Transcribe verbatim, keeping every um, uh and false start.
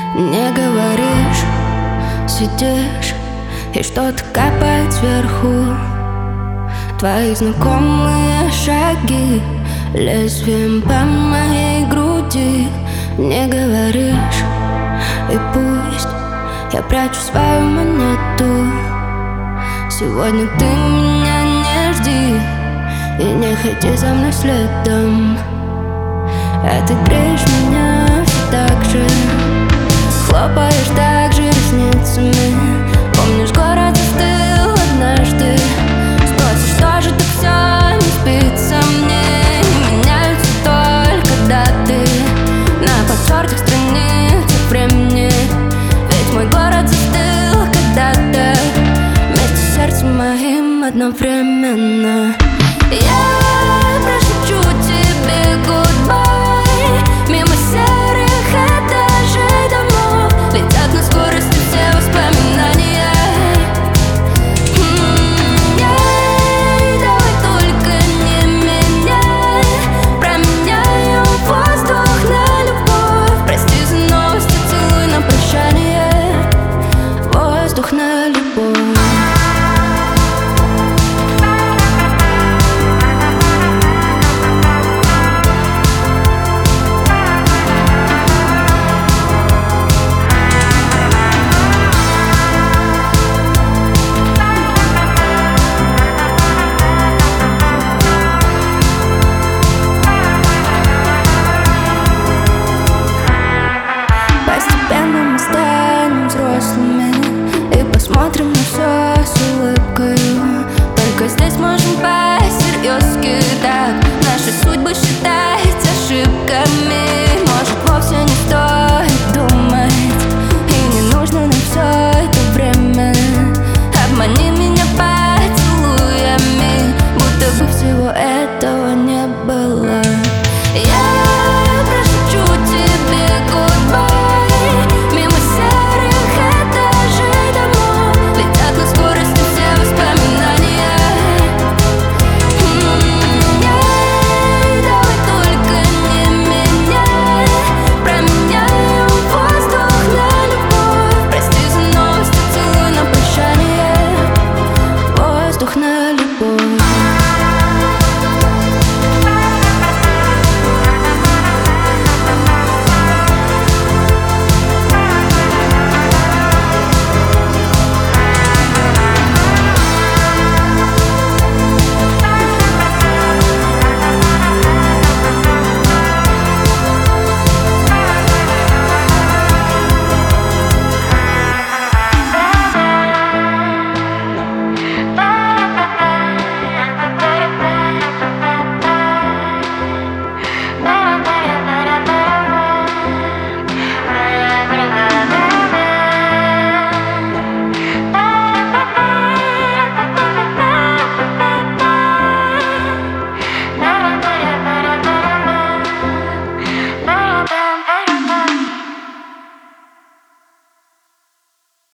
Не говоришь, сидишь, и что-то капает сверху. Твои знакомые шаги лезвием по моей груди. Не говоришь, и пусть я прячу свою монету. Сегодня ты меня не жди и не ходи за мной следом. А ты греешь меня все так же, хлопаешь так же ресницами. Помнишь, город застыл однажды. Спросишь, что же так все не спится мне? Не меняются только даты на потертых страницах времени. Ведь мой город застыл когда-то вместе с сердцем моим одновременно. Я прошепчу тебе goodbye мимо серых этажей домов. Летят на скорости все воспоминания. М-м-м, давай только не меняй. Променяем воздух на любовь. Прости за новости, целуй на прощание. Воздух на любовь. Постепенно мы станем взрослыми и посмотрим на все